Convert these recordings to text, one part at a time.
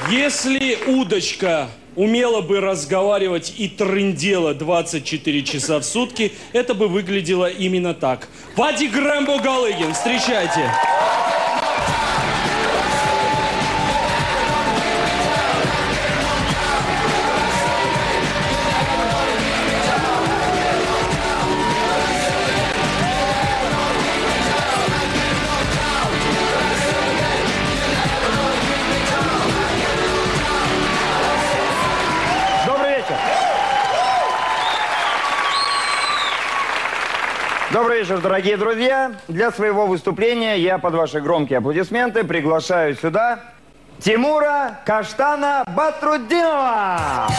Если удочка умела бы разговаривать и трындела 24 часа в сутки, это бы выглядело именно так. Пади Грэмбо Галыгин, встречайте. Добрый вечер, дорогие друзья. Для своего выступления я под ваши громкие аплодисменты приглашаю сюда Тимура Каштана Батрутдинова.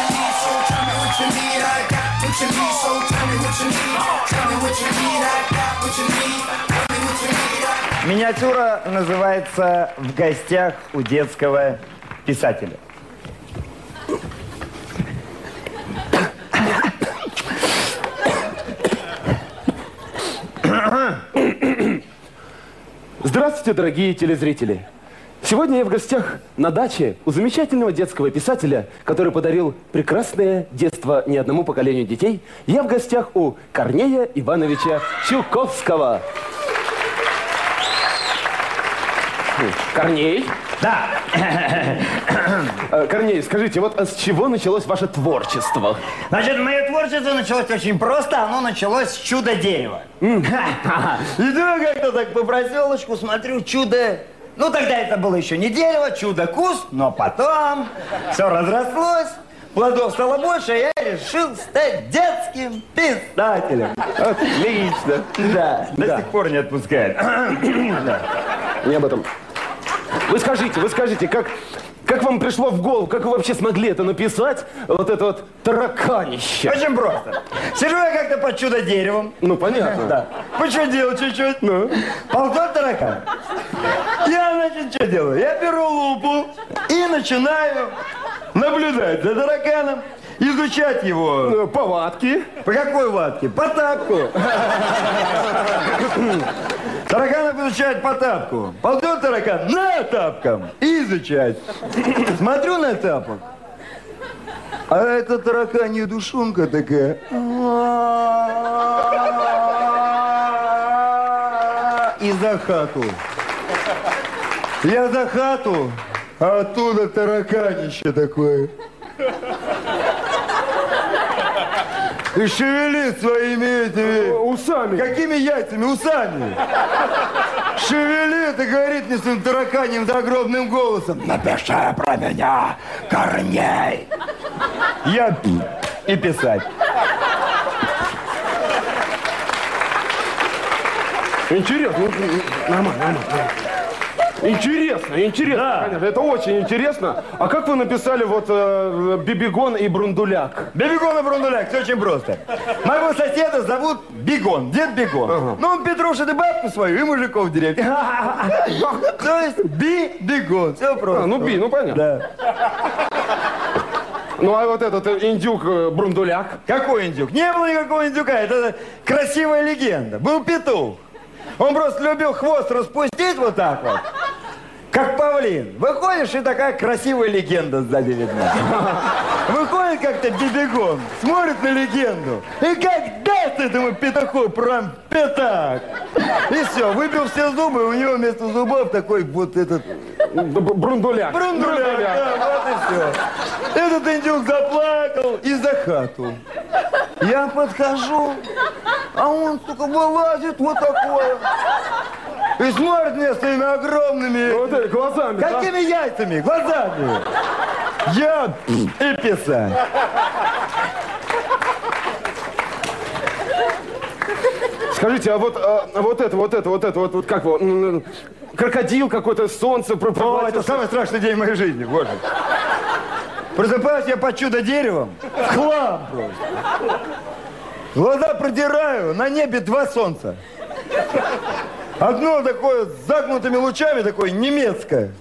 Миниатюра называется «В гостях у детского писателя». Здравствуйте, дорогие телезрители! Сегодня я в гостях на даче у замечательного детского писателя, который подарил прекрасное детство не одному поколению детей. Я в гостях у Корнея Ивановича Чуковского. Корней? Да. Корней, скажите, вот с чего началось ваше творчество? Значит, мое творчество началось очень просто. Оно началось с чудо-дерева. Иду как-то так по проселочку, смотрю, чудо... Ну, тогда это было еще не дерево, чудо-куст, но потом все разрослось, плодов стало больше, и я решил стать детским писателем. Отлично. Да, до сих пор не отпускает. Не об этом. Вы скажите, как вам пришло в голову, как вы вообще смогли это написать, вот это вот тараканище? Очень просто. Сижу я как-то под чудо-деревом. Ну, понятно. Да. Почудил чуть-чуть. Ну? Ползет таракан. Я, значит, что делаю? Я беру лупу и начинаю наблюдать за тараканом, изучать его. Повадки. По какой ватке? По тапку. Тараканов изучать по тапку. Ползет таракан на тапком и изучать. Смотрю на тапок. А это тараканья душонка такая. И за хату. Я за хату, а оттуда тараканище такое. И шевелит своими этими... Усами. Какими яйцами? Усами. Шевелит и говорит мне своим тараканьим загробным голосом: напиши про меня, Корней. Я и писать. Интересно, нормально. Интересно, Да. конечно, это очень интересно. А как вы написали вот Бибигон и Брундуляк? Бибигон и Брундуляк, все очень просто. Моего соседа зовут Бигон, дед Бигон. Ага. Ну, он петрушит и бабку свою, и мужиков в деревне. То есть Бигон, все просто. Ну понятно. Да. Ну, а вот этот индюк Брундуляк? Какой индюк? Не было никакого индюка, это красивая легенда. Был петух. Он просто любил хвост распустить вот так вот, как павлин. Выходишь, и такая красивая легенда сзади видна. Выходит как-то Бибигон, смотрит на легенду, и как даст этому петуху прям пятак. И все, выбил все зубы, у него вместо зубов такой вот этот... Брундуляк. Брундуляк, да, вот и все. Этот индюк заплакал и за хату. Я подхожу, а он, сука, вылазит вот такое. И смотрит мне своими огромными... Вот эти глазами, Какими яйцами? Глазами. Я и писать. Скажите, а вот это, как его, крокодил какой-то, солнце... О, это самый страшный день в моей жизни, боже. Просыпаюсь я под чудо-деревом, в хлам просто. Глаза продираю, на небе 2 солнца. Одно такое с загнутыми лучами, такое немецкое.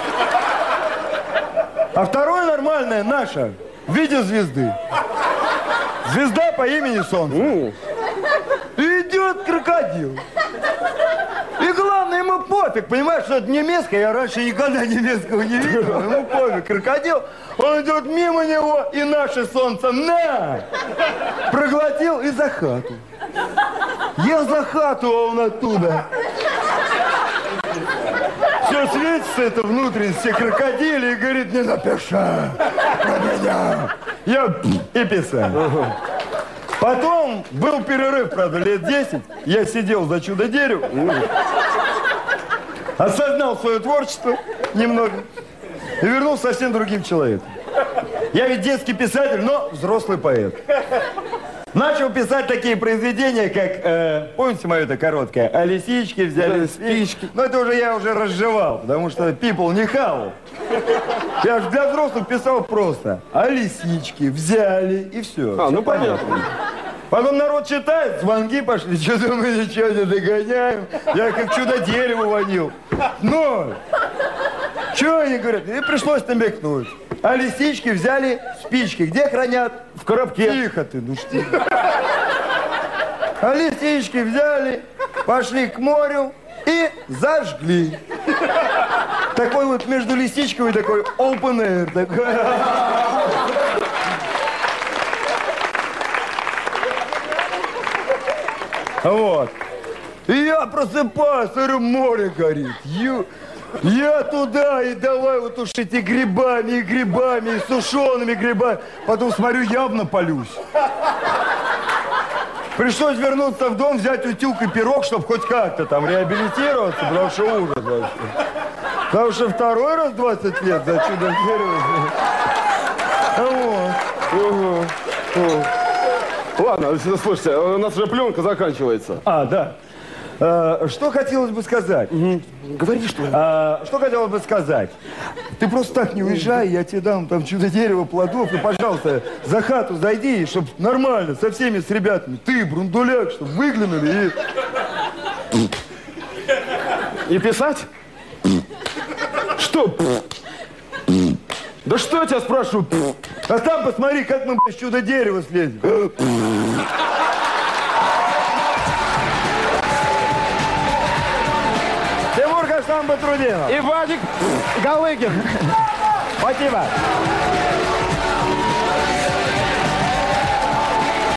А второе нормальное, наше, в виде звезды. Звезда по имени Солнце. И идет крокодил. И И главное, ему пофиг, понимаешь, что это немецкое. Я раньше никогда немецкого не видел. Ему пофиг. Крокодил, он идет мимо него, и наше солнце на! Проглотил и за хату. Я за хату, а он оттуда. Все светится, это внутренность, все крокодили, и говорит, не напиши про меня. Я и писал. Потом был перерыв, правда, лет 10. Я сидел за чудо-деревом. Осознал свое творчество немного. И вернулся совсем другим человеком. Я ведь детский писатель, но взрослый поэт. Начал писать такие произведения, как, помните мое это короткое? А лисички взяли спички. Но это уже я уже разжевал, потому что people не хавал. Я же для взрослых писал просто. А лисички взяли, и все. Ну понятно. Потом народ читает, звонки пошли, что-то мы ничего не догоняем. Я как чудо-дерево вонил. Ноль. Чего они говорят? И пришлось намекнуть. А лисички взяли спички. Где хранят? В коробке. Тихо ты, ну что. А лисички взяли, пошли к морю и зажгли. Такой вот между лисичкой и такой open air. Такой. Вот. И я просыпаюсь, смотрю, море горит. Я туда и давай вот уж эти грибами, и сушеными грибами. Потом смотрю, явно палюсь. Пришлось вернуться в дом, взять утюг и пирог, чтобы хоть как-то там реабилитироваться, потому что ужас вообще. Потому что второй раз 20 лет за чудо-дерево. Вот. Ладно, слушайте, у нас уже пленка заканчивается. Да. Что хотелось бы сказать? Говори, что ли. Что хотелось бы сказать? Ты просто так не уезжай, я тебе дам там чудо-дерево, плодов, и, пожалуйста, за хату зайди, чтобы нормально, со всеми, с ребятами, ты, Брундуляк, чтобы выглянули и... И писать? Что? Да что я тебя спрашиваю? А там посмотри, как мы с чудо-дерева слезем. Тимур Хассан Батрудинов. И Вадик Галыгин. Спасибо.